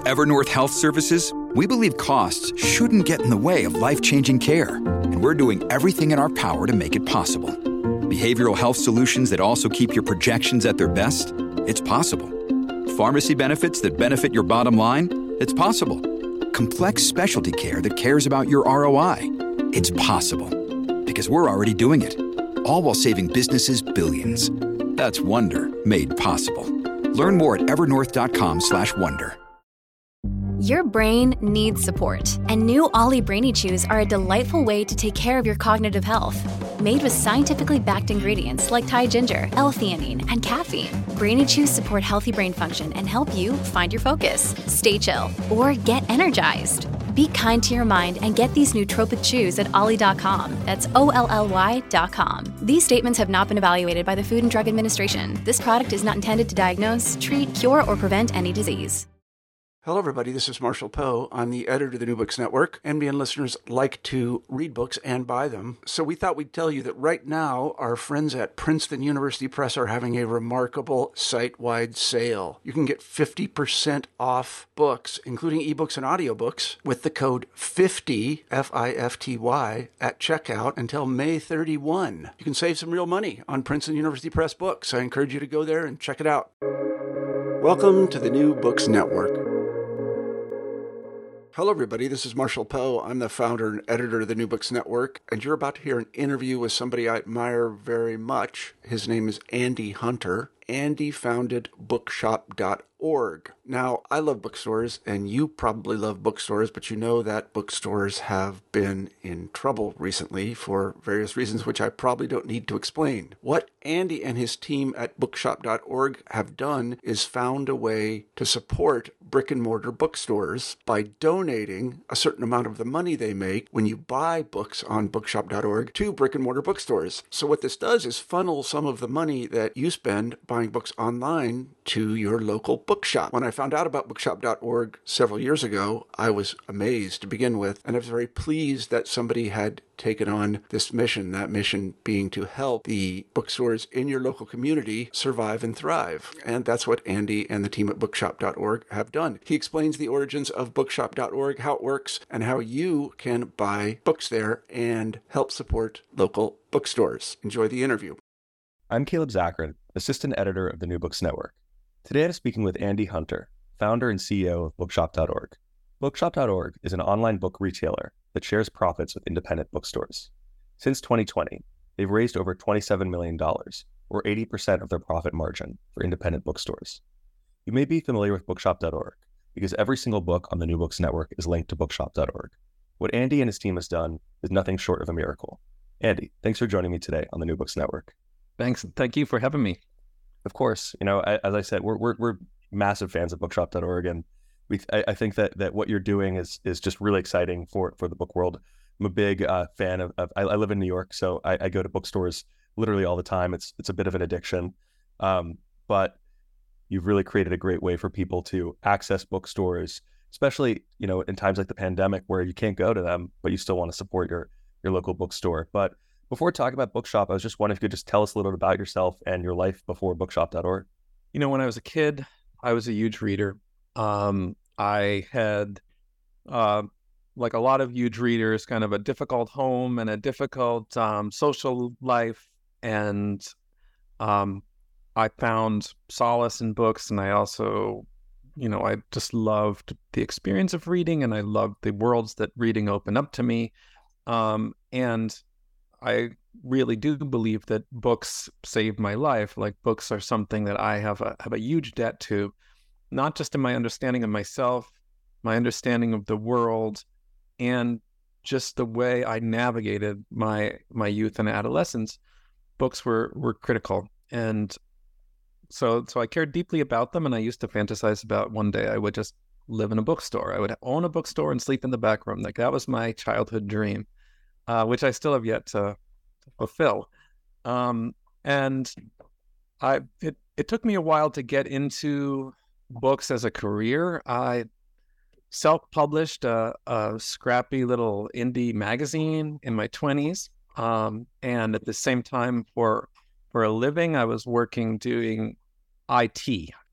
At Evernorth Health Services, we believe costs shouldn't get in the way of life-changing care, and we're doing everything in our power to make it possible. Behavioral health solutions that also keep your projections at their best? It's possible. Pharmacy benefits that benefit your bottom line? It's possible. Complex specialty care that cares about your ROI? It's possible. Because we're already doing it. All while saving businesses billions. That's Wonder made possible. Learn more at evernorth.com/wonder. Your brain needs support, and new Ollie Brainy Chews are a delightful way to take care of your cognitive health. Made with scientifically backed ingredients like Thai ginger, L-theanine, and caffeine, Brainy Chews support healthy brain function and help you find your focus, stay chill, or get energized. Be kind to your mind and get these nootropic chews at ollie.com. That's OLLY.com. These statements have not been evaluated by the Food and Drug Administration. This product is not intended to diagnose, treat, cure, or prevent any disease. Hello, everybody. This is Marshall Poe. I'm the editor of the New Books Network. NBN listeners like to read books and buy them. So we thought we'd tell you that right now, our friends at Princeton University Press are having a remarkable site-wide sale. You can get 50% off books, including ebooks and audiobooks, with the code 50, F-I-F-T-Y, at checkout until May 31. You can save some real money on Princeton University Press books. I encourage you to go there and check it out. Welcome to the New Books Network. Hello, everybody. This is Marshall Poe. I'm the founder and editor of the New Books Network, and you're about to hear an interview with somebody I admire very much. His name is Andy Hunter. Andy founded bookshop.org. Now, I love bookstores, and you probably love bookstores, but you know that bookstores have been in trouble recently for various reasons, which I probably don't need to explain. What Andy and his team at bookshop.org have done is found a way to support brick-and-mortar bookstores by donating a certain amount of the money they make when you buy books on bookshop.org to brick-and-mortar bookstores. So what this does is funnel some of the money that you spend buying books online to your local bookshop. When I found out about bookshop.org several years ago, I was amazed to begin with, and I was very pleased that somebody had taken on this mission, that mission being to help the bookstores in your local community survive and thrive. And that's what Andy and the team at bookshop.org have done. He explains the origins of bookshop.org, how it works, and how you can buy books there and help support local bookstores. Enjoy the interview. I'm Caleb Zakarin, Assistant Editor of the New Books Network. Today I'm speaking with Andy Hunter, founder and CEO of Bookshop.org. Bookshop.org is an online book retailer that shares profits with independent bookstores. Since 2020, they've raised over $27 million, or 80% of their profit margin, for independent bookstores. You may be familiar with Bookshop.org because every single book on the New Books Network is linked to Bookshop.org. What Andy and his team has done is nothing short of a miracle. Andy, thanks for joining me today on the New Books Network. Thanks. Thank you for having me. Of course, as I said, we're massive fans of Bookshop.org, and I think that what you're doing is just really exciting for the book world. I'm a big fan of I live in New York, so I go to bookstores literally all the time. It's a bit of an addiction, but you've really created a great way for people to access bookstores, especially in times like the pandemic where you can't go to them, but you still want to support your local bookstore. But before talking about Bookshop, I was just wondering if you could just tell us a little bit about yourself and your life before Bookshop.org. When I was a kid, I was a huge reader. I had, like a lot of huge readers, kind of a difficult home and a difficult social life. And I found solace in books. And I also, I just loved the experience of reading, and I loved the worlds that reading opened up to me. And I really do believe that books saved my life. Like, books are something that I have a huge debt to, not just in my understanding of myself, my understanding of the world, and just the way I navigated my youth and adolescence. Books were critical. And so I cared deeply about them, and I used to fantasize about one day I would just live in a bookstore. I would own a bookstore and sleep in the back room. Like, that was my childhood dream. Which I still have yet to fulfill. And it took me a while to get into books as a career. I self-published a scrappy little indie magazine in my 20s. And at the same time, for a living, I was working doing IT.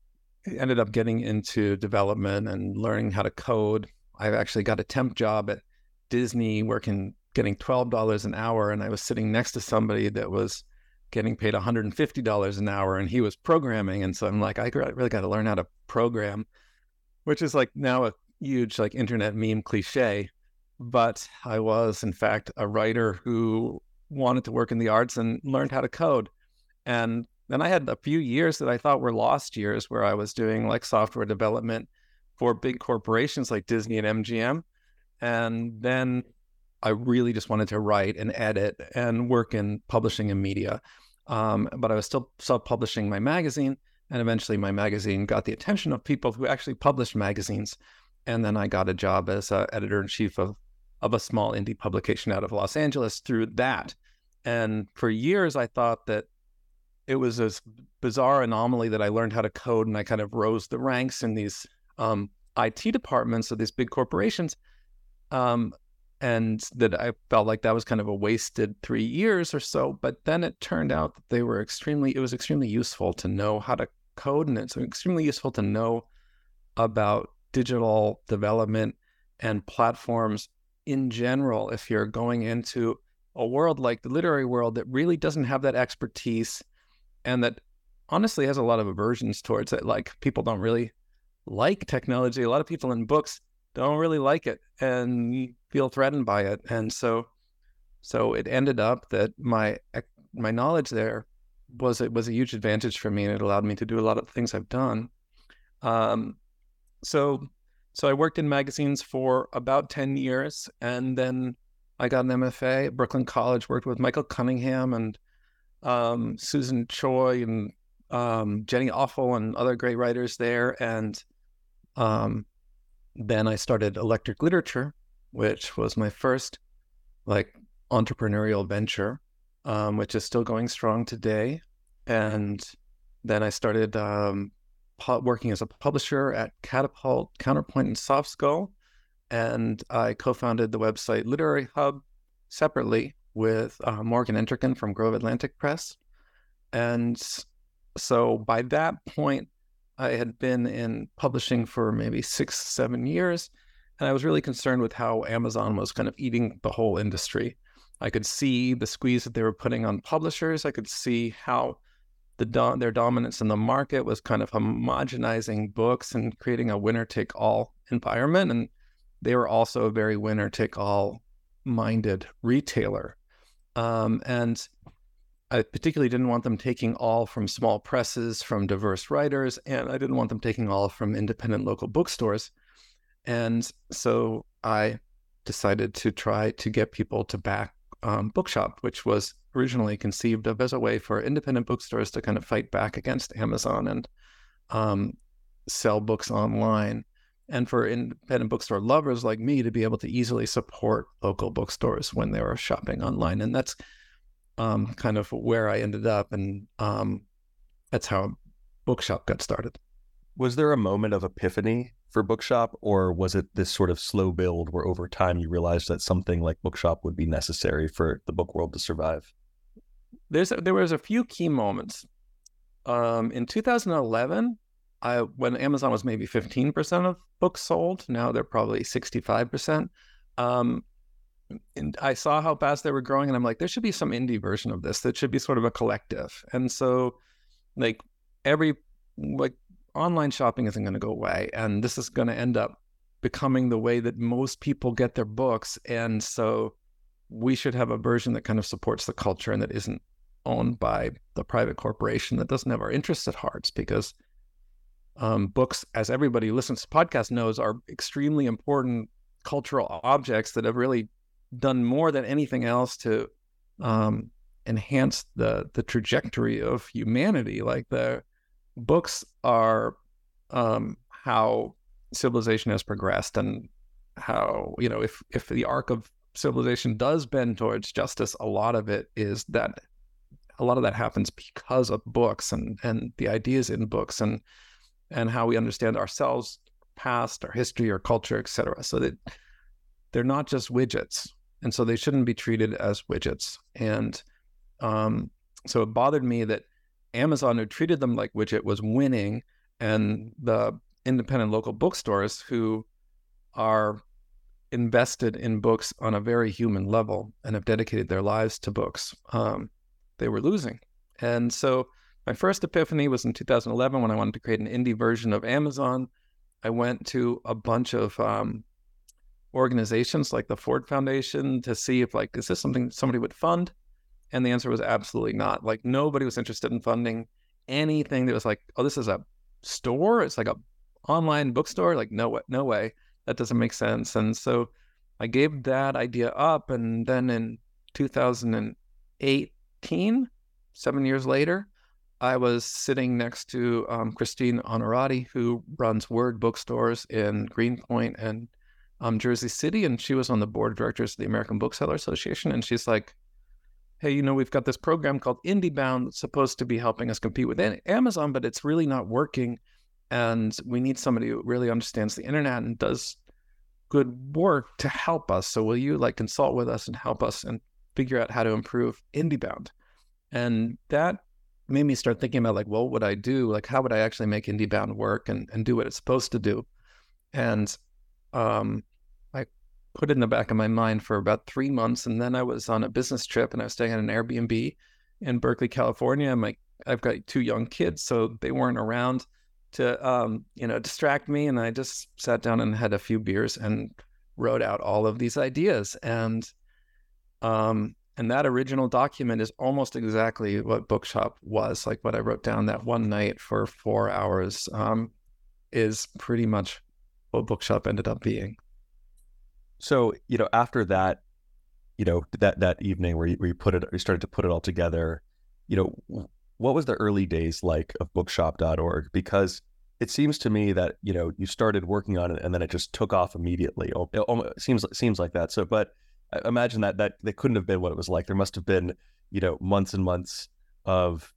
ended up getting into development and learning how to code. I actually got a temp job at Disney getting $12 an hour, and I was sitting next to somebody that was getting paid $150 an hour, and he was programming. And so I'm like, I really got to learn how to program, which is like now a huge like internet meme cliche. But I was, in fact, a writer who wanted to work in the arts and learned how to code. And then I had a few years that I thought were lost years where I was doing like software development for big corporations like Disney and MGM. And then I really just wanted to write and edit and work in publishing and media. But I was still self-publishing my magazine. And eventually my magazine got the attention of people who actually published magazines. And then I got a job as editor-in-chief of a small indie publication out of Los Angeles through that. And for years, I thought that it was this bizarre anomaly that I learned how to code and I kind of rose the ranks in these IT departments of these big corporations. And that I felt like that was kind of a wasted 3 years or so. But then it turned out that it was extremely useful to know how to code, and it's extremely useful to know about digital development and platforms in general if you're going into a world like the literary world that really doesn't have that expertise and that honestly has a lot of aversions towards it. Like, people don't really like technology. A lot of people in books don't really like it and feel threatened by it. And so it ended up that my knowledge there was a huge advantage for me, and it allowed me to do a lot of the things I've done. So I worked in magazines for about 10 years, and then I got an MFA at Brooklyn College, worked with Michael Cunningham and Susan Choi and Jenny Offal and other great writers there. And then I started Electric Literature, which was my first like entrepreneurial venture, which is still going strong today. And then I started working as a publisher at Catapult, Counterpoint, and Soft Skull. And I co-founded the website Literary Hub separately with Morgan Entrekin from Grove Atlantic Press. And so by that point, I had been in publishing for maybe 6-7 years. And I was really concerned with how Amazon was kind of eating the whole industry. I could see the squeeze that they were putting on publishers. I could see how their dominance in the market was kind of homogenizing books and creating a winner-take-all environment. And they were also a very winner-take-all minded retailer. And I particularly didn't want them taking all from small presses, from diverse writers, and I didn't want them taking all from independent local bookstores. And so I decided to try to get people to back Bookshop, which was originally conceived of as a way for independent bookstores to kind of fight back against Amazon and sell books online, and for independent bookstore lovers like me to be able to easily support local bookstores when they were shopping online. And that's kind of where I ended up, and that's how Bookshop got started. Was there a moment of epiphany for Bookshop, or was it this sort of slow build where over time you realized that something like Bookshop would be necessary for the book world to survive? There was a few key moments. In 2011, when Amazon was maybe 15% of books sold, now they're probably 65%. And I saw how fast they were growing, and I'm like, there should be some indie version of this that should be sort of a collective. And so, online shopping isn't going to go away, and this is going to end up becoming the way that most people get their books. And so we should have a version that kind of supports the culture and that isn't owned by the private corporation that doesn't have our interests at heart, because books, as everybody who listens to podcasts knows, are extremely important cultural objects that have really done more than anything else to enhance the trajectory of humanity. Like, the books are how civilization has progressed, and how, if the arc of civilization does bend towards justice, a lot of that happens because of books and the ideas in books and how we understand ourselves, past, our history, our culture, etc. So that they're not just widgets, and so they shouldn't be treated as widgets. And so it bothered me that Amazon, who treated them like widget, was winning, and the independent local bookstores who are invested in books on a very human level and have dedicated their lives to books, they were losing. And so my first epiphany was in 2011 when I wanted to create an indie version of Amazon. I went to a bunch of organizations like the Ford Foundation to see if, like, is this something somebody would fund? And the answer was absolutely not. Like, nobody was interested in funding anything that was like, oh, this is a store? It's like a online bookstore? Like, no way. That doesn't make sense. And so I gave that idea up. And then in 2018, 7 years later, I was sitting next to Christine Onorati, who runs Word bookstores in Greenpoint and Jersey City. And she was on the board of directors of the American Bookseller Association. And she's like, hey, we've got this program called IndieBound that's supposed to be helping us compete with Amazon, but it's really not working. And we need somebody who really understands the internet and does good work to help us. So will you consult with us and help us and figure out how to improve IndieBound? And that made me start thinking about what would I do? How would I actually make IndieBound work and do what it's supposed to do? And I put it in the back of my mind for about 3 months. And then I was on a business trip and I was staying at an Airbnb in Berkeley, California. I've got 2 young kids, so they weren't around to, distract me. And I just sat down and had a few beers and wrote out all of these ideas. And that original document is almost exactly what Bookshop was. Like, what I wrote down that one night for 4 hours is pretty much what Bookshop ended up being. So, after that, that evening where you started to put it all together, what was the early days like of bookshop.org? Because it seems to me that, you started working on it and then it just took off immediately. It seems like that. So, but I imagine that couldn't have been what it was like. There must have been, months and months of,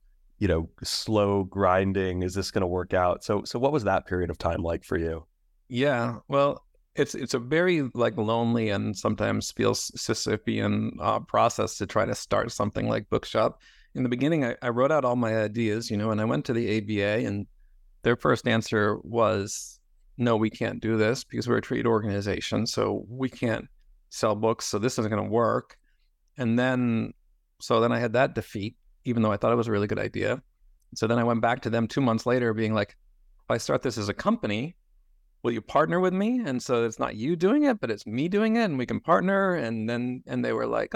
slow grinding. Is this going to work out? So what was that period of time like for you? Yeah, well, it's a very lonely and sometimes feels Sisyphean process to try to start something like Bookshop. In the beginning, I wrote out all my ideas, and I went to the ABA, and their first answer was, no, we can't do this because we're a trade organization, so we can't sell books, so this isn't going to work. And then I had that defeat, even though I thought it was a really good idea. So then I went back to them 2 months later being like, if I start this as a company, will you partner with me? And so it's not you doing it, but it's me doing it, and we can partner. And they were like,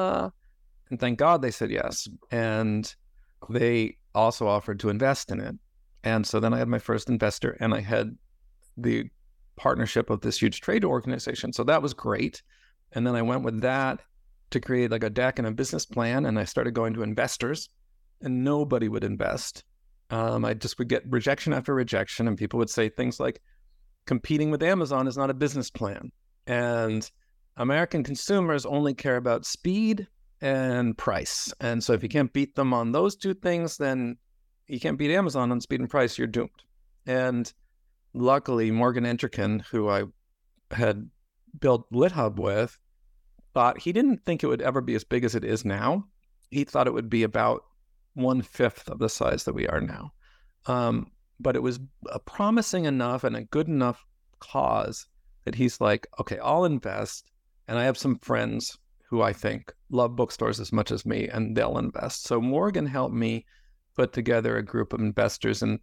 and thank God they said yes. And they also offered to invest in it. And so then I had my first investor, and I had the partnership of this huge trade organization. So that was great. And then I went with that to create a deck and a business plan. And I started going to investors, and nobody would invest. I just would get rejection after rejection. And people would say things like, competing with Amazon is not a business plan. And American consumers only care about speed and price. And so if you can't beat them on those 2 things, then you can't beat Amazon on speed and price, you're doomed. And luckily, Morgan Entrekin, who I had built LitHub with, he didn't think it would ever be as big as it is now. He thought it would be about 1/5 of the size that we are now. But it was a promising enough and a good enough cause that he's like, okay, I'll invest. And I have some friends who I think love bookstores as much as me, and they'll invest. So Morgan helped me put together a group of investors. And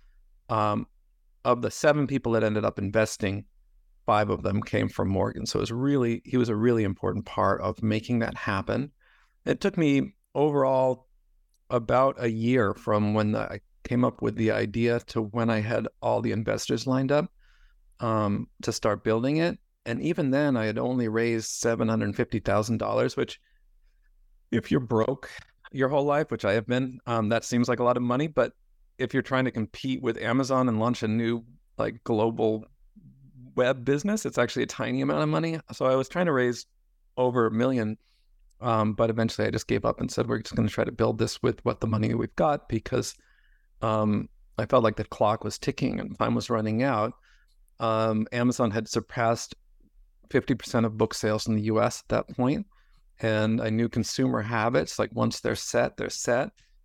of the 7 people that ended up investing, 5 of them came from Morgan. So he was a really important part of making that happen. It took me overall about a year from when I came up with the idea to when I had all the investors lined up to start building it. And even then, I had only raised $750,000, which, if you're broke your whole life, which I have been, that seems like a lot of money. But if you're trying to compete with Amazon and launch a new global web business, it's actually a tiny amount of money. So I was trying to raise over $1 million. But eventually I just gave up and said, we're just going to try to build this with what the money we've got, because I felt like the clock was ticking and time was running out. Amazon had surpassed 50% of book sales in the US at that point. And I knew consumer habits, once they're set, they're set.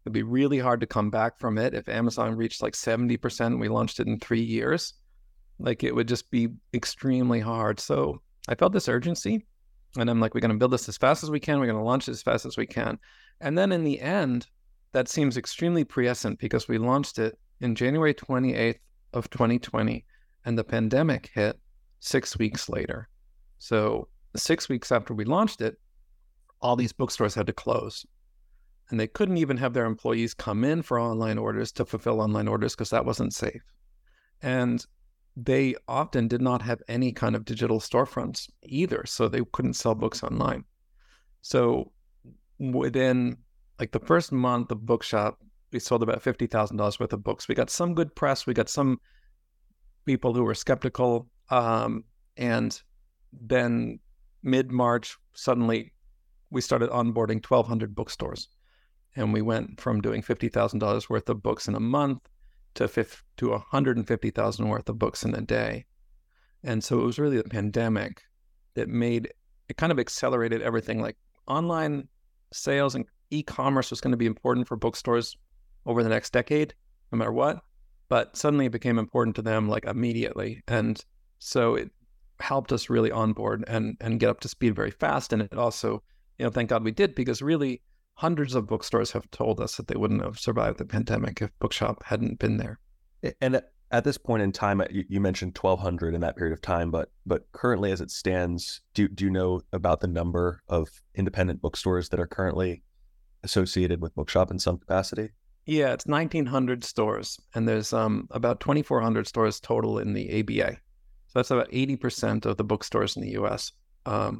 It'd be really hard to come back from it. If Amazon reached like 70%, we launched it in 3 years, like it would just be extremely hard. So I felt this urgency, and I'm like, we're going to build this as fast as we can. We're going to launch it as fast as we can. And then in the end, that seems extremely prescient because we launched it in January 28th of 2020, and the pandemic hit 6 weeks later. So 6 weeks after we launched it, all these bookstores had to close. And they couldn't even have their employees come in for online orders to fulfill online orders because that wasn't safe. And they often did not have any kind of digital storefronts either, so they couldn't sell books online. So within like the first month of Bookshop, we sold about $50,000 worth of books. We got some good press. We got some people who were skeptical. And then mid-March, suddenly we started onboarding 1,200 bookstores. And we went from doing $50,000 worth of books in a month to $150,000 worth of books in a day. And so it was really the pandemic that it kind of accelerated everything. Like online sales and e-commerce was going to be important for bookstores over the next decade, no matter what. But suddenly it became important to them like immediately. And so it helped us really onboard and get up to speed very fast. And it also, thank God we did, because really hundreds of bookstores have told us that they wouldn't have survived the pandemic if Bookshop hadn't been there. And at this point in time, you mentioned 1,200 in that period of time, but currently as it stands, do you know about the number of independent bookstores that are currently associated with Bookshop in some capacity? Yeah, it's 1,900 stores, and there's about 2,400 stores total in the ABA. So that's about 80% of the bookstores in the U.S. Are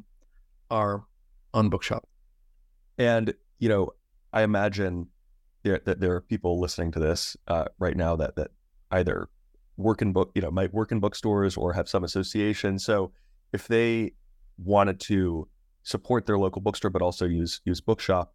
on Bookshop. And I imagine that there are people listening to this right now that either might work in bookstores or have some association. So if they wanted to support their local bookstore but also use Bookshop,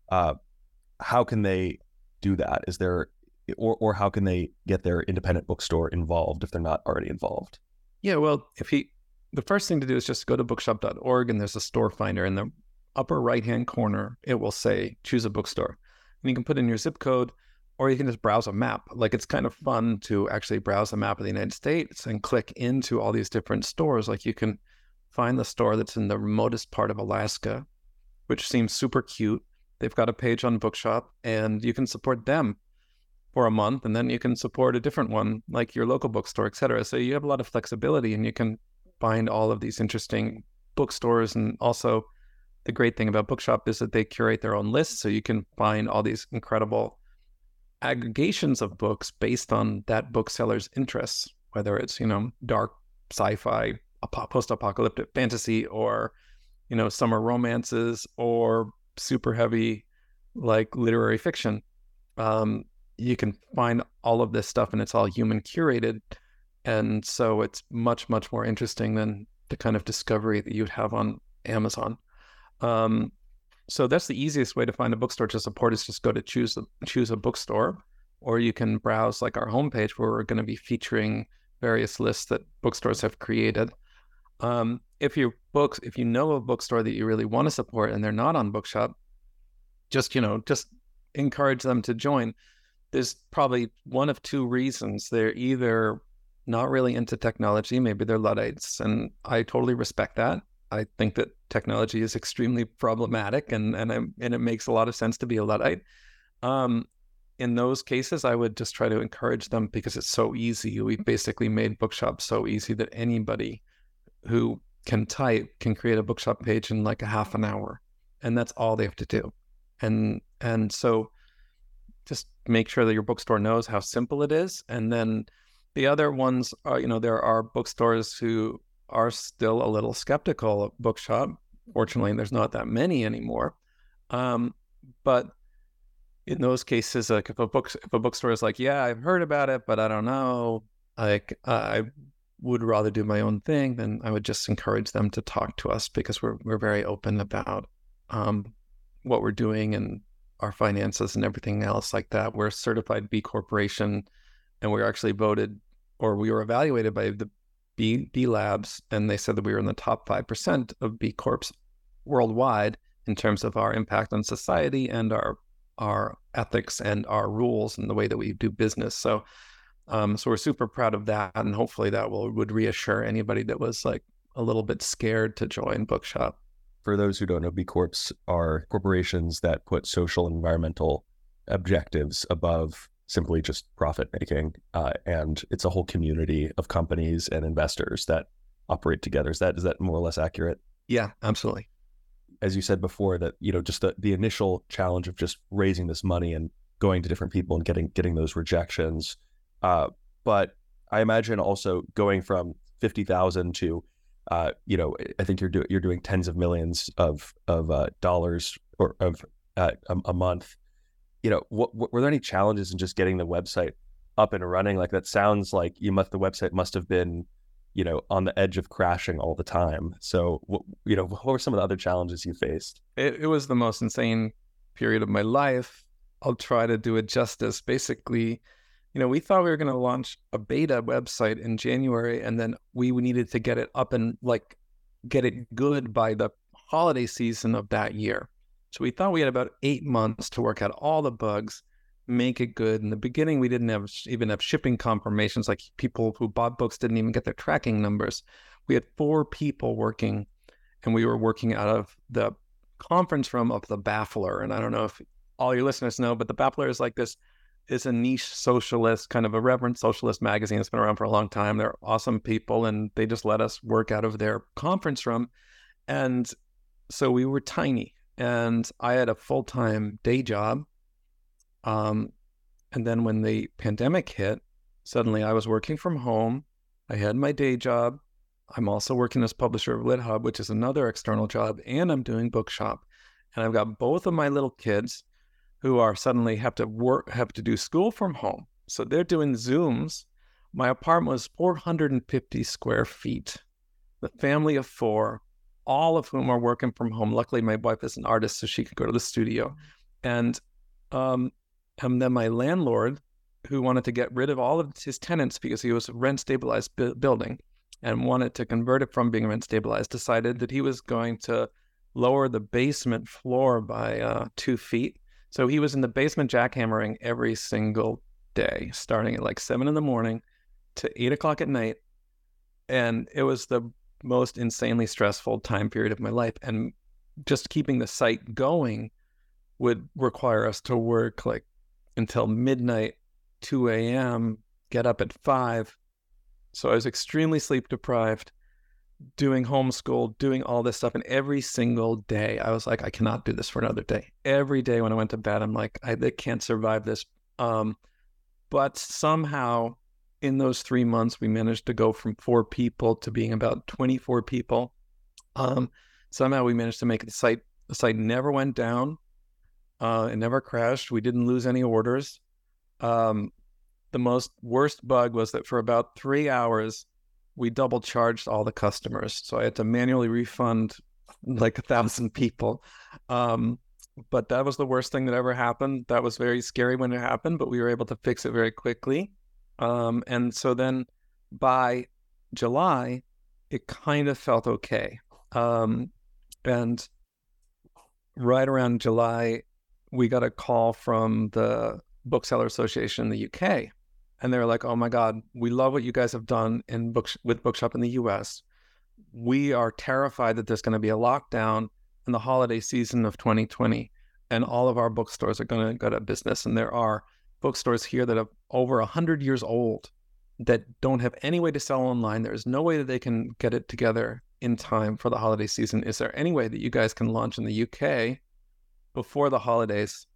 how can they do that? Is there or how can they get their independent bookstore involved if they're not already involved? Yeah, well, the first thing to do is just go to bookshop.org, and there's a store finder in the upper right-hand corner. It will say, choose a bookstore. And you can put in your zip code, or you can just browse a map. Like, it's kind of fun to actually browse a map of the United States and click into all these different stores. Like, you can find the store that's in the remotest part of Alaska, which seems super cute. They've got a page on Bookshop, and you can support them for a month, and then you can support a different one, like your local bookstore, et cetera. So you have a lot of flexibility, and you can find all of these interesting bookstores. And also, the great thing about Bookshop is that they curate their own lists, so you can find all these incredible aggregations of books based on that bookseller's interests, whether it's, dark sci-fi, post-apocalyptic fantasy, or, summer romances, or super heavy, like literary fiction. You can find all of this stuff, and it's all human curated. And so it's much, much more interesting than the kind of discovery that you'd have on Amazon. So that's the easiest way to find a bookstore to support, is just go to choose a bookstore, or you can browse like our homepage, where we're going to be featuring various lists that bookstores have created. If you know a bookstore that you really want to support and they're not on Bookshop, just encourage them to join. There's probably one of two reasons. They're either not really into technology, maybe they're Luddites, and I totally respect that. I think that technology is extremely problematic, and it makes a lot of sense to be a Luddite. In those cases, I would just try to encourage them, because it's so easy. We basically made Bookshop so easy that anybody who can type can create a Bookshop page in like a half an hour, and that's all they have to do. And so just make sure that your bookstore knows how simple it is. And then the other ones are, there are bookstores who are still a little skeptical of Bookshop. Fortunately, there's not that many anymore. But in those cases, like if a bookstore is like, yeah, I've heard about it, but I don't know, like I would rather do my own thing, then I would just encourage them to talk to us, because we're very open about what we're doing and our finances and everything else like that. We're a certified B Corporation, and we were evaluated by the B Labs, and they said that we were in the top 5% of B Corps worldwide in terms of our impact on society and our our ethics and our rules and the way that we do business. So we're super proud of that, and hopefully that would reassure anybody that was like a little bit scared to join Bookshop. For those who don't know, B Corps are corporations that put social and environmental objectives above simply just profit making, and it's a whole community of companies and investors that operate together. Is that more or less accurate? Yeah, absolutely. As you said before, that just the initial challenge of just raising this money and going to different people and getting those rejections, but I imagine also going from 50,000 to I think you're doing tens of millions of dollars or of a month. What were there any challenges in just getting the website up and running? Like, that sounds like the website must have been on the edge of crashing all the time. So what were some of the other challenges you faced? It was the most insane period of my life. I'll try to do it justice. Basically, we thought we were going to launch a beta website in January, and then we needed to get it up and get it good by the holiday season of that year. So we thought we had about 8 months to work out all the bugs, make it good. In the beginning, we didn't even have shipping confirmations. Like, people who bought books didn't even get their tracking numbers. We had 4 people working, and we were working out of the conference room of the Baffler. And I don't know if all your listeners know, but the Baffler is a niche socialist, kind of irreverent socialist magazine that's been around for a long time. They're awesome people, and they just let us work out of their conference room. And so we were tiny, and I had a full-time day job. And then when the pandemic hit, suddenly I was working from home. I had my day job. I'm also working as publisher of LitHub, which is another external job, and I'm doing Bookshop. And I've got both of my little kids who are suddenly have to do school from home. So they're doing Zooms. My apartment was 450 square feet. The family of 4, all of whom are working from home. Luckily, my wife is an artist, so she could go to the studio. And then my landlord, who wanted to get rid of all of his tenants because he was a rent-stabilized building and wanted to convert it from being rent-stabilized, decided that he was going to lower the basement floor by 2 feet. So he was in the basement jackhammering every single day, starting at like 7 a.m. to 8 o'clock at night. And it was the most insanely stressful time period of my life. And just keeping the site going would require us to work like until midnight, 2 a.m., get up at 5. So I was extremely sleep deprived, doing homeschool, doing all this stuff. And every single day I was like, I cannot do this for another day. Every day when I went to bed, I'm like, I can't survive this. But somehow in those 3 months, we managed to go from 4 people to being about 24 people. Somehow we managed to make the site never went down. It never crashed. We didn't lose any orders. The worst bug was that for about 3 hours, we double charged all the customers. So I had to manually refund like 1,000 people. But that was the worst thing that ever happened. That was very scary when it happened, but we were able to fix it very quickly. And so then by July, it kind of felt okay. And right around July, we got a call from the Bookseller Association in the UK. And they were like, oh my God, we love what you guys have done with Bookshop in the US. We are terrified that there's going to be a lockdown in the holiday season of 2020, and all of our bookstores are going to go out of business. And there are bookstores here that are over 100 years old that don't have any way to sell online. There is no way that they can get it together in time for the holiday season. Is there any way that you guys can launch in the UK before the holidays?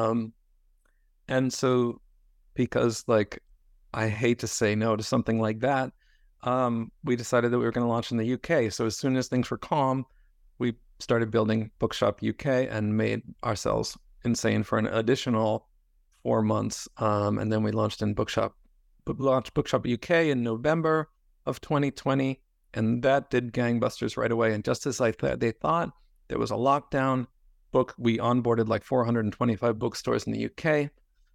And so, because I hate to say no to something like that, we decided that we were going to launch in the UK. So as soon as things were calm, we started building Bookshop UK and made ourselves insane for an additional 4 months. And then we launched Bookshop UK in November of 2020. And that did gangbusters right away. And just as they thought there was a lockdown, we onboarded like 425 bookstores in the UK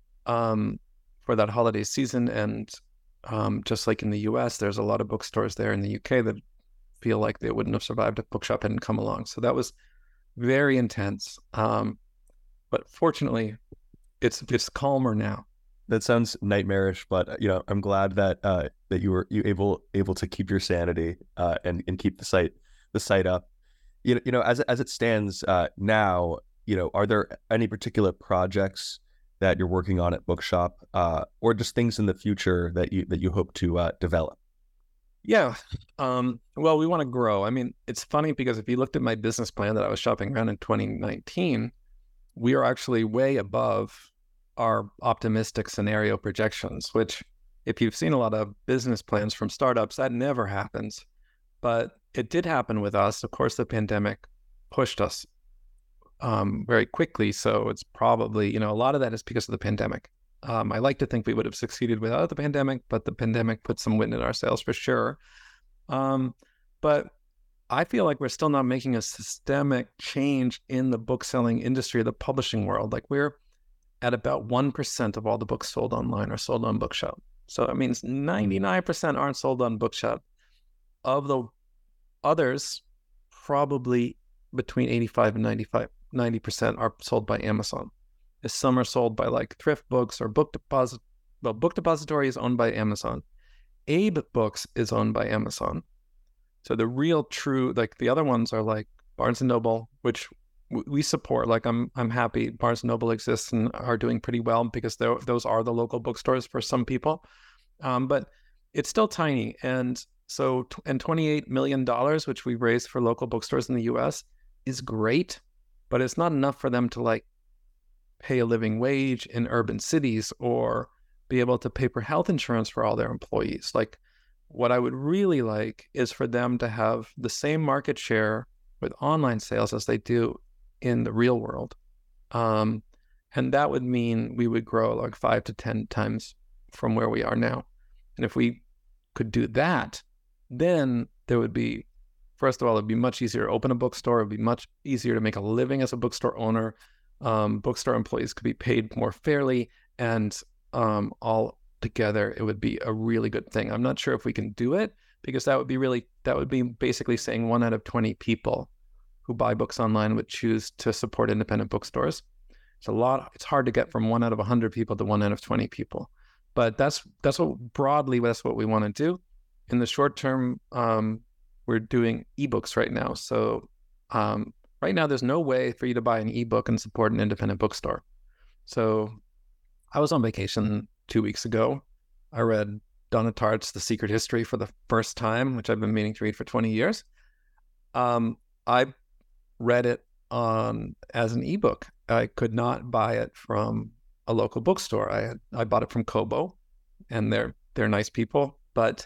for that holiday season. And just like in the US, there's a lot of bookstores there in the UK that feel like they wouldn't have survived if Bookshop hadn't come along. So that was very intense. But fortunately, it's calmer now. That sounds nightmarish, but I'm glad that that you were able to keep your sanity and keep the site up. As it stands now, are there any particular projects that you're working on at Bookshop, or just things in the future that you hope to develop? Yeah. Well, we want to grow. I mean, it's funny because if you looked at my business plan that I was shopping around in 2019, we are actually way above our optimistic scenario projections, which if you've seen a lot of business plans from startups, that never happens. But it did happen with us. Of course, the pandemic pushed us very quickly. So it's probably, a lot of that is because of the pandemic. I like to think we would have succeeded without the pandemic, but the pandemic put some wind in our sails for sure. But I feel like we're still not making a systemic change in the book selling industry, the publishing world. Like we're at about 1% of all the books sold online are sold on Bookshop. So that means 99% aren't sold on Bookshop. Of the others, probably between 85 and 90% are sold by Amazon. Some are sold by like Thrift Books or Book Deposit. Well, Book Depository is owned by Amazon. Abe Books is owned by Amazon. So the real true, like the other ones are like Barnes & Noble, which we support. Like I'm happy Barnes & Noble exists and are doing pretty well because those are the local bookstores for some people. But it's still tiny. And so, and $28 million, which we raised for local bookstores in the US, is great, but it's not enough for them to like pay a living wage in urban cities or be able to pay for health insurance for all their employees. Like what I would really like is for them to have the same market share with online sales as they do in the real world. And that would mean we would grow like 5 to 10 times from where we are now. And if we could do that, then there would be, first of all, it'd be much easier to open a bookstore. It'd be much easier to make a living as a bookstore owner. Bookstore employees could be paid more fairly, and all together, it would be a really good thing. I'm not sure if we can do it because that would be basically saying 1 out of 20 people who buy books online would choose to support independent bookstores. It's hard to get from 1 out of 100 people to 1 out of 20 people. But that's what we want to do. In the short term, we're doing ebooks right now. So right now, there's no way for you to buy an ebook and support an independent bookstore. So I was on vacation 2 weeks ago. I read Donna Tartt's The Secret History for the first time, which I've been meaning to read for 20 years. I read it as an ebook. I could not buy it from a local bookstore. I bought it from Kobo, and they're nice people, but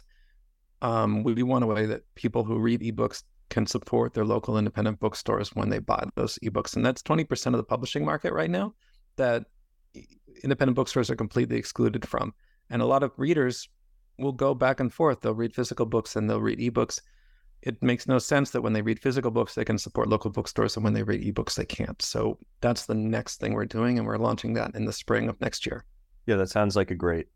we want a way that people who read ebooks can support their local independent bookstores when they buy those ebooks. And that's 20% of the publishing market right now that independent bookstores are completely excluded from. And a lot of readers will go back and forth. They'll read physical books and they'll read ebooks. It makes no sense that when they read physical books, they can support local bookstores, and when they read ebooks, they can't. So that's the next thing we're doing, and we're launching that in the spring of next year. Yeah, that sounds like a great,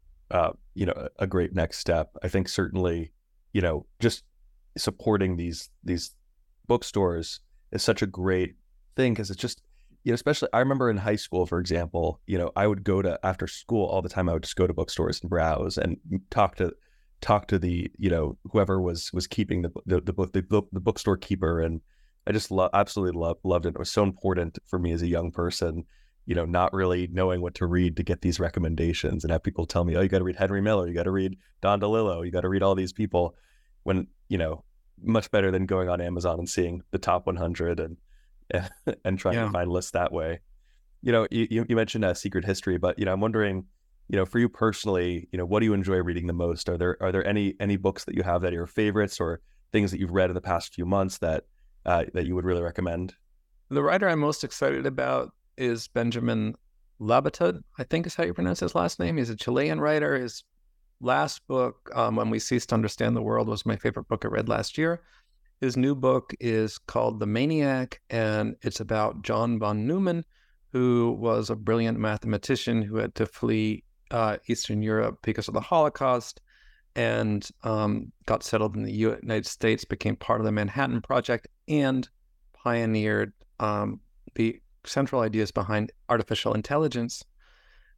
a great next step. I think certainly, just supporting these bookstores is such a great thing because it's just, especially I remember in high school, for example, I would go to, after school all the time, I would just go to bookstores and browse and talk to the, whoever was keeping the bookstore keeper. And I just absolutely loved it. It was so important for me as a young person, not really knowing what to read to get these recommendations and have people tell me, oh, you got to read Henry Miller, you got to read Don DeLillo, you got to read all these people, when, much better than going on Amazon and seeing the top 100 and trying to find lists that way. You mentioned Secret History, but, I'm wondering, for you personally, what do you enjoy reading the most? Are there any books that you have that are your favorites, or things that you've read in the past few months that you would really recommend? The writer I'm most excited about is Benjamin Labatut, I think is how you pronounce his last name. He's a Chilean writer. His last book, When We Cease to Understand the World, was my favorite book I read last year. His new book is called The Maniac, and it's about John von Neumann, who was a brilliant mathematician who had to flee Eastern Europe because of the Holocaust, and got settled in the United States, became part of the Manhattan Project, and pioneered the central ideas behind artificial intelligence.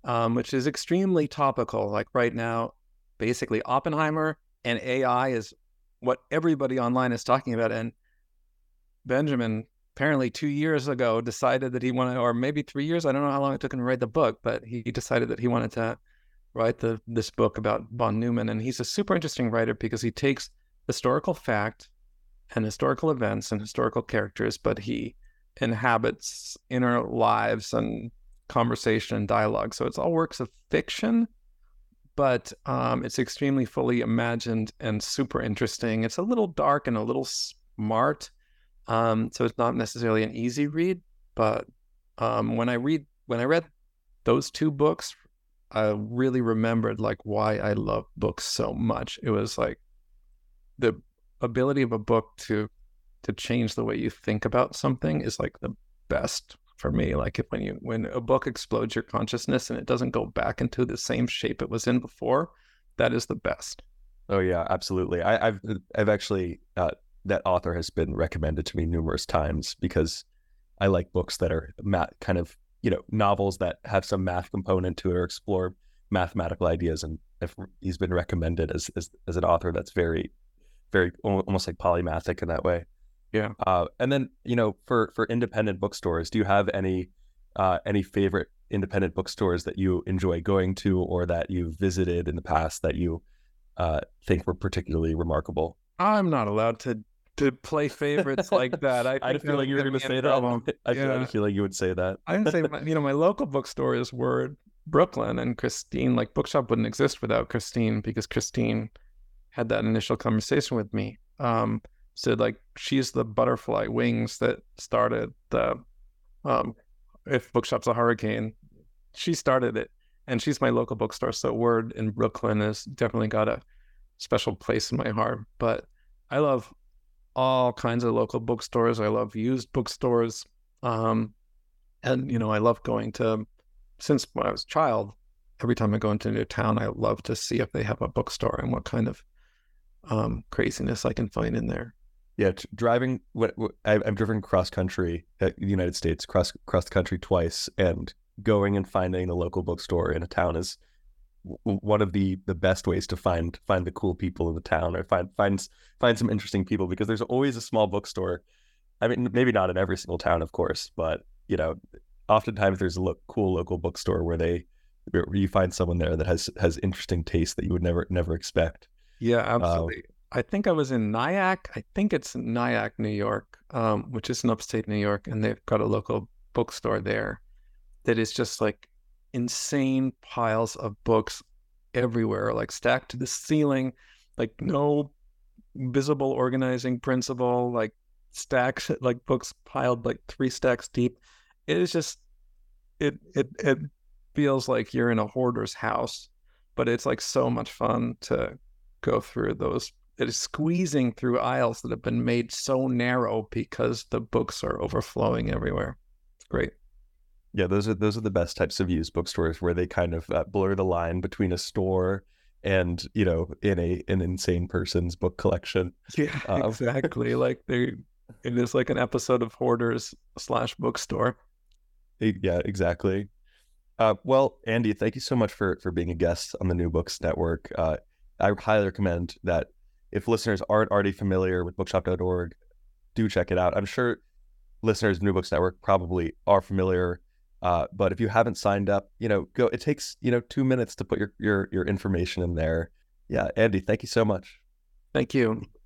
which is extremely topical. Like right now, basically Oppenheimer and AI is what everybody online is talking about. And Benjamin, apparently 2 years ago, decided that he wanted, or maybe 3 years, I don't know how long it took him to write the book, but he decided that he wanted to write this book about von Neumann. And he's a super interesting writer because he takes historical fact and historical events and historical characters, but he inhabits inner lives and conversation and dialogue. So it's all works of fiction, but it's extremely fully imagined and super interesting. It's a little dark and a little smart, so it's not necessarily an easy read. But when I read those two books, I really remembered like why I love books so much. It was like the ability of a book to change the way you think about something is like the best for me. Like when a book explodes your consciousness and it doesn't go back into the same shape it was in before, that is the best. Oh yeah, absolutely. I've actually that author has been recommended to me numerous times because I like books that are kind of, novels that have some math component to it or explore mathematical ideas. And if he's been recommended as an author that's very, very almost like polymathic in that way. Yeah. And then, for independent bookstores, do you have any favorite independent bookstores that you enjoy going to or that you've visited in the past that you think were particularly remarkable? I'm not allowed to play favorites like that. I feel like you were going to say that. I feel like you would say that. I didn't say, my local bookstores were Brooklyn and Christine. Like Bookshop wouldn't exist without Christine because Christine had that initial conversation with me. So like she's the butterfly wings that started the If Bookshop's a Hurricane. She started it, and she's my local bookstore. So Word in Brooklyn has definitely got a special place in my heart. But I love all kinds of local bookstores. I love used bookstores, and I love going to. Since when I was a child, every time I go into a new town, I love to see if they have a bookstore and what kind of craziness I can find in there. Yeah, driving. I've driven cross country at the United States, cross the country twice, and going and finding a local bookstore in a town is one of the best ways to find the cool people in the town or find some interesting people, because there's always a small bookstore. I mean, maybe not in every single town, of course, but oftentimes there's a cool local bookstore where you find someone there that has interesting taste that you would never expect. Yeah, absolutely. I think I was in Nyack. I think it's Nyack, New York, which is in upstate New York, and they've got a local bookstore there that is just like insane piles of books everywhere, like stacked to the ceiling, like no visible organizing principle, like stacks, like books piled like 3 stacks deep. It is just, it feels like you're in a hoarder's house, but it's like so much fun to go through those. It is squeezing through aisles that have been made so narrow because the books are overflowing everywhere. It's great. Yeah, those are the best types of used bookstores where they kind of blur the line between a store and an insane person's book collection. Yeah, exactly. Like it is like an episode of Hoarders / bookstore. Yeah, exactly. Well, Andy, thank you so much for being a guest on the New Books Network. I highly recommend that if listeners aren't already familiar with bookshop.org, do check it out. I'm sure listeners of New Books Network probably are familiar, but if you haven't signed up, go. It takes 2 minutes to put your information in there. Yeah, Andy, thank you so much. Thank you.